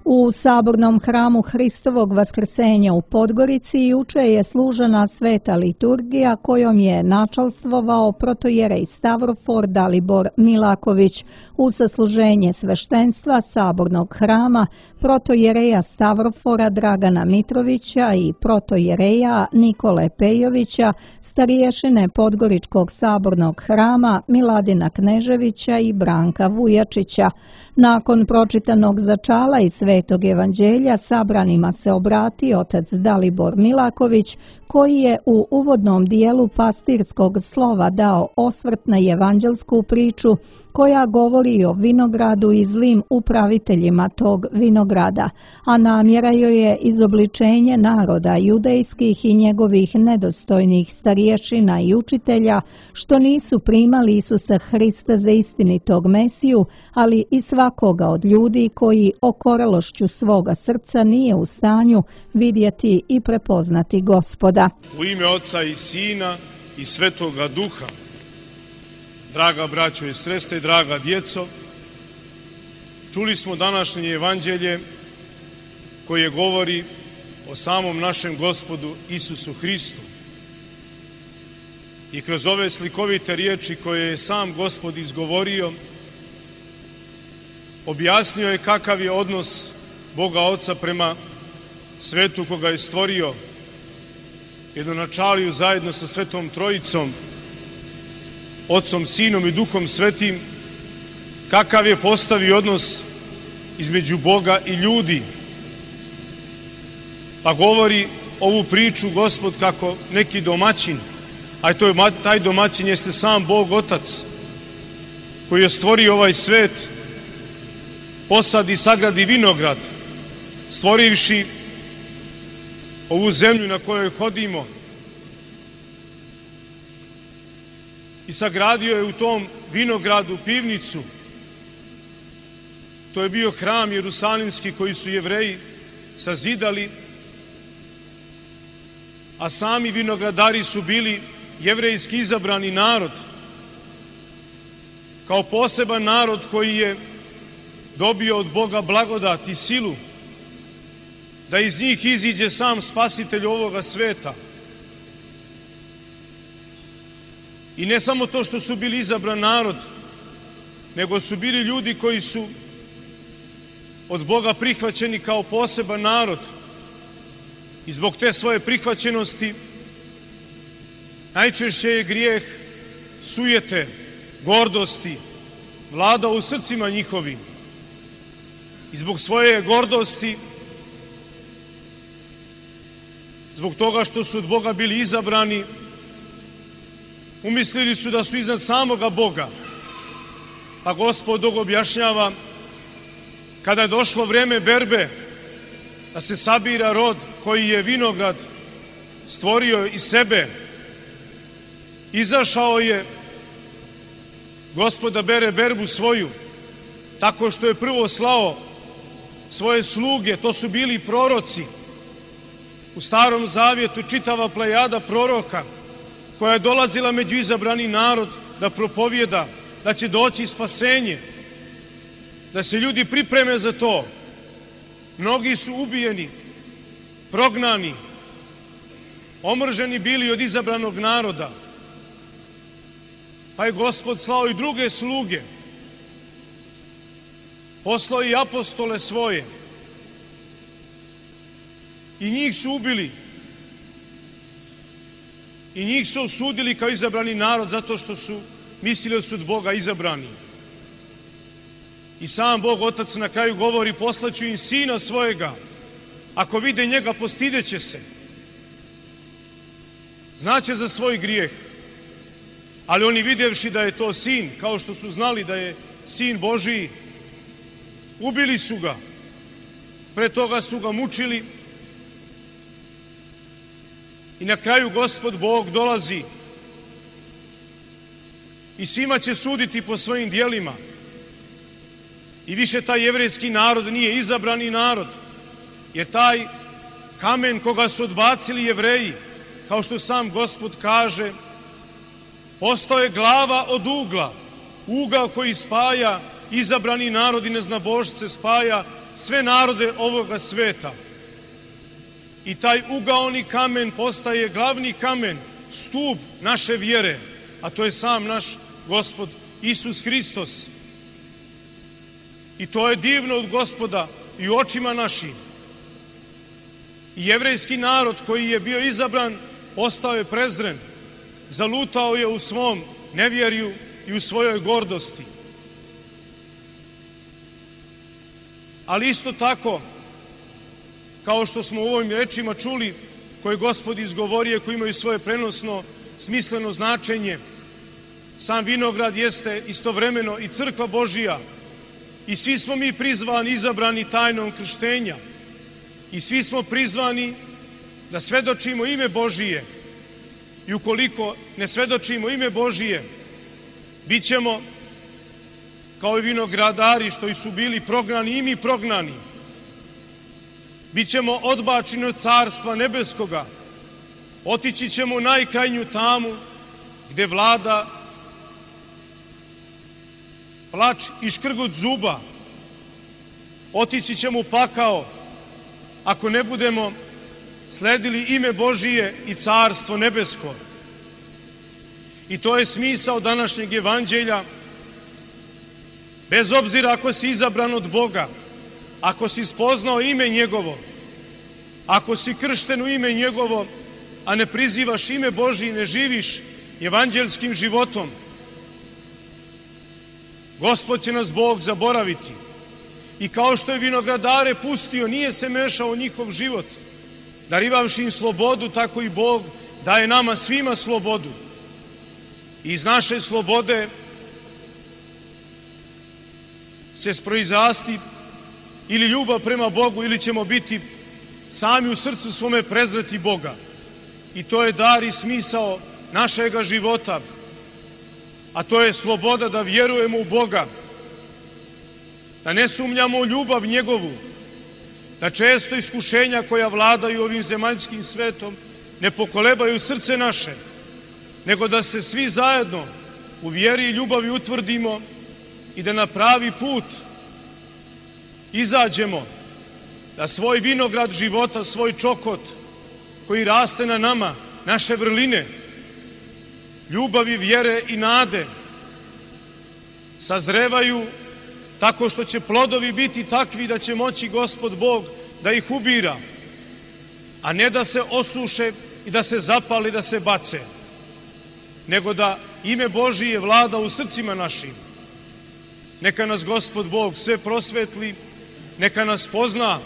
U sabornom hramu Hristovog vaskrsenja u Podgorici juče je služena sveta liturgija kojom je načalstvovao protojerej Stavrofor Dalibor Milaković u sasluženje sveštenstva sabornog hrama, protojereja Stavrofora Dragana Mitrovića i protojereja Nikole Pejovića, stariješine Podgoričkog sabornog hrama Miladina Kneževića i Branka Vujačića. Nakon pročitanog začala i Svetog evanđelja sabranima se obratio otac Dalibor Milaković, koji je u uvodnom dijelu pastirskog slova dao osvrt na evanđelsku priču koja govori o vinogradu i zlim upraviteljima tog vinograda, a namjera joj je izobličenje naroda judejskih i njegovih nedostojnih stariješina i učitelja, što nisu primali Isusa Hrista za istinitog Mesiju, ali i svakoga od ljudi koji okorelošću svoga srca nije u stanju vidjeti i prepoznati Gospoda. U ime Oca i Sina i Svetoga Duha. Draga braćo i sestre, draga djeco, čuli smo današnje evanđelje koje govori o samom našem Gospodu Isusu Hristu. I kroz ove slikovite riječi koje je sam Gospod izgovorio, objasnio je kakav je odnos Boga Oca prema svetu koga je stvorio, jednonačaliju zajedno sa Svetom Trojicom, Otcom, Sinom i Duhom Svetim, kakav je postavio odnos između Boga i ljudi. Pa govori ovu priču Gospod kako neki domaćin, a taj domaćin jeste sam Bog Otac, koji je stvorio ovaj svet, posadi i sagradi vinograd, stvorivši ovu zemlju na kojoj hodimo, i sagradio je u tom vinogradu pivnicu. To je bio hram Jerusalimski koji su Jevreji sazidali, a sami vinogradari su bili jevrejski izabrani narod, kao poseban narod koji je dobio od Boga blagodat i silu da iz njih iziđe sam spasitelj ovoga sveta. I ne samo to što su bili izabran narod, nego su bili ljudi koji su od Boga prihvaćeni kao poseban narod. I zbog te svoje prihvaćenosti najčešće je grijeh sujete, gordosti vladao u srcima njihovim. I zbog svoje gordosti, zbog toga što su od Boga bili izabrani, umislili su da su iznad samoga Boga. Pa Gospod objašnjava, kada je došlo vreme berbe, da se sabira rod koji je vinograd stvorio iz sebe, izašao je Gospod da bere berbu svoju, tako što je prvo slao svoje sluge, to su bili proroci. U Starom Zavjetu čitava plejada proroka, koja je dolazila među izabrani narod da propovijeda da će doći spasenje, da se ljudi pripreme za to. Mnogi su ubijeni, prognani, omrženi bili od izabranog naroda. Pa je Gospod slao i druge sluge, poslao i apostole svoje, i njih su ubili. I njih su osudili kao izabrani narod zato što su mislili da su od Boga izabrani. I sam Bog Otac na kraju govori, poslaću im Sina svojega, ako vide njega postideće se. Znaće za svoj grijeh. Ali oni vidjevši da je to Sin, kao što su znali da je Sin Božiji, ubili su ga. Pre toga su ga mučili. I na kraju Gospod Bog dolazi i svima će suditi po svojim djelima. I više taj jevrejski narod nije izabrani narod, jer taj kamen koga su odbacili Jevreji, kao što sam Gospod kaže, postao je glava od ugla, ugao koji spaja izabrani narod i neznabošce, spaja sve narode ovoga sveta. I taj ugaoni kamen postaje glavni kamen, stup naše vjere, a to je sam naš Gospod Isus Hristos. I to je divno od Gospoda i u očima našim. I jevrejski narod koji je bio izabran ostao je prezren, zalutao je u svom nevjerju i u svojoj gordosti. Ali isto tako, kao što smo u ovim rečima čuli, koje Gospod izgovorio, koji imaju svoje prenosno, smisleno značenje, sam vinograd jeste istovremeno i crkva Božija. I svi smo mi prizvani, izabrani tajnom krštenja. I svi smo prizvani da svedočimo ime Božije. I ukoliko ne svedočimo ime Božije, bit ćemo kao i vinogradari što su bili prognani i mi prognani. Bićemo odbačeni od Carstva nebeskoga. Otići ćemo u najkrajnju tamu gde vlada plač i škrgut zuba. Otići ćemo u pakao ako ne budemo sledili ime Božije i Carstvo nebesko. I to je smisao današnjeg evanđelja. Bez obzira ako si izabran od Boga, ako si spoznao ime njegovo, ako si kršten u ime njegovo, a ne prizivaš ime Božije i ne živiš evanđelskim životom, Gospod će nas Bog zaboraviti. I kao što je vinogradare pustio, nije se mešao u njihov život, darivavši im slobodu, tako i Bog daje nama svima slobodu. I iz naše slobode će proizrasti ili ljubav prema Bogu, ili ćemo biti sami u srcu svome prezreti Boga. I to je dar i smisao našega života, a to je sloboda da vjerujemo u Boga, da ne sumnjamo u ljubav njegovu, da često iskušenja koja vladaju ovim zemaljskim svetom ne pokolebaju srce naše, nego da se svi zajedno u vjeri i ljubavi utvrdimo i da na pravi put izađemo, da svoj vinograd života, svoj čokot koji raste na nama, naše vrline, ljubavi, vjere i nade, sazrevaju tako što će plodovi biti takvi da će moći Gospod Bog da ih ubira, a ne da se osuše i da se zapali, da se bace, nego da ime Božije vlada u srcima našim. Neka nas Gospod Bog sve prosvetli, neka nas pozna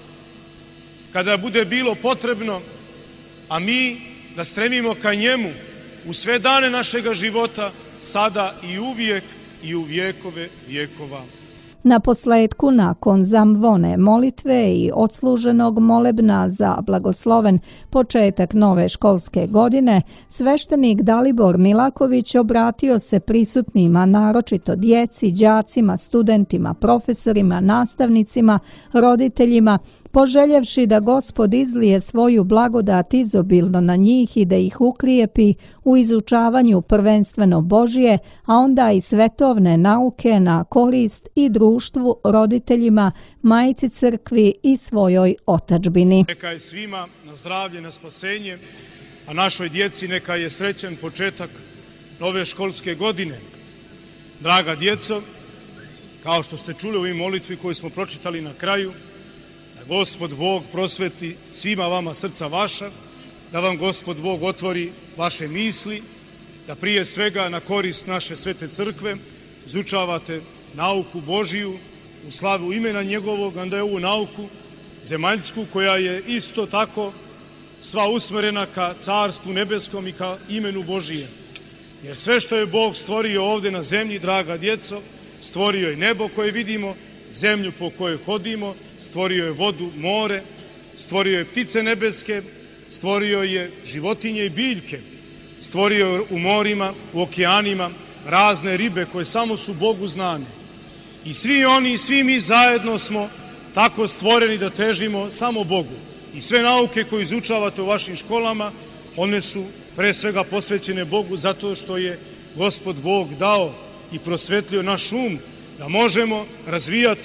kada bude bilo potrebno, a mi da stremimo ka njemu u sve dane našega života, sada i uvijek i u vjekove vjekova. Na posledku, nakon zamvone molitve i odsluženog molebna za blagosloven početak nove školske godine, sveštenik Dalibor Milaković obratio se prisutnima, naročito djeci, đacima, studentima, profesorima, nastavnicima, roditeljima, poželjevši da Gospod izlije svoju blagodat izobilno na njih i da ih ukrijepi u izučavanju prvenstveno Božje, a onda i svetovne nauke na korist i društvu, roditeljima, majci crkvi i svojoj otadžbini. Neka je svima na zdravlje, na spasenje, a našoj djeci neka je srećan početak nove školske godine. Draga djeco, kao što ste čuli u ovoj molitvi koju smo pročitali na kraju, da Gospod Bog prosveti svima vama srca vaša, da vam Gospod Bog otvori vaše misli, da prije svega na korist naše svete crkve izučavate nauku Božiju u slavu imena njegovog, onda je ovu nauku zemaljsku koja je isto tako sva usmerena ka Carstvu nebeskom i ka imenu Božije. Jer sve što je Bog stvorio ovdje na zemlji, draga djeco, stvorio je nebo koje vidimo, zemlju po kojoj hodimo, stvorio je vodu, more, stvorio je ptice nebeske, stvorio je životinje i biljke, stvorio je u morima, u okeanima razne ribe koje samo su Bogu znane. I svi oni, svi mi zajedno smo tako stvoreni da težimo samo Bogu. I sve nauke koje izučavate u vašim školama, one su pre svega posvećene Bogu zato što je Gospod Bog dao i prosvetlio naš um da možemo razvijati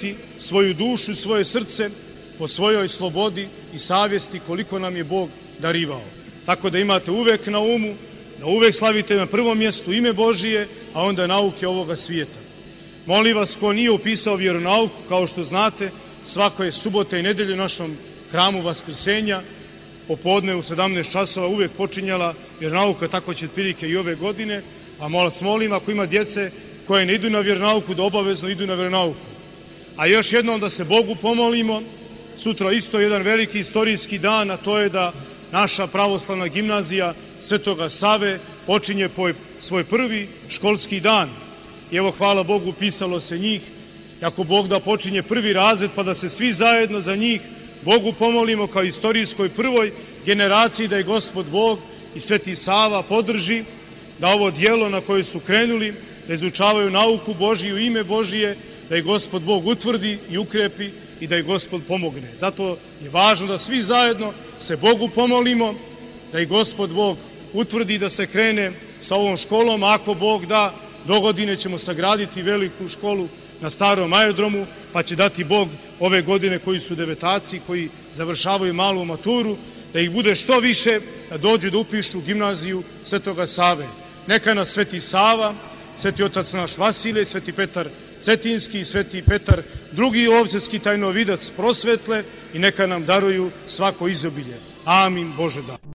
svoju dušu, svoje srce, po svojoj slobodi i savjesti koliko nam je Bog darivao. Tako da imate uvek na umu, da uvek slavite na prvom mjestu ime Božije, a onda nauke ovoga svijeta. Molim vas, ko nije upisao vjeronauku, kao što znate, svake subote i nedelje u našom hramu Vaskrsenja, popodne u 17 časova uvek počinjala vjeronauka, tako će otprilike i ove godine, a molim ako ima djece koje ne idu na vjeronauku, da obavezno idu na vjeronauku. A još jednom da se Bogu pomolimo, sutra isto jedan veliki istorijski dan, a to je da naša pravoslavna gimnazija Svetoga Save počinje svoj prvi školski dan. I evo, hvala Bogu, upisalo se njih. Ako Bog da počinje prvi razred, pa da se svi zajedno za njih Bogu pomolimo kao istorijskoj prvoj generaciji, da je Gospod Bog i Sveti Sava podrži, da ovo dijelo na koje su krenuli, da izučavaju nauku Božiju, ime Božije, da je Gospod Bog utvrdi i ukrepi i da je Gospod pomogne. Zato je važno da svi zajedno se Bogu pomolimo, da je Gospod Bog utvrdi da se krene sa ovom školom, a ako Bog da, do godine ćemo sagraditi veliku školu na starom aerodromu, pa će dati Bog ove godine koji su devetaci, koji završavaju malu maturu, da ih bude što više, da dođu da upišu gimnaziju Svetoga Save. Neka nas Sveti Sava, Sveti otac naš Vasilije, Sveti Petar Cetinski, Sveti Petar drugi Ovčarski tajnovidac prosvetle i neka nam daruju svako izobilje. Amin, Bože da.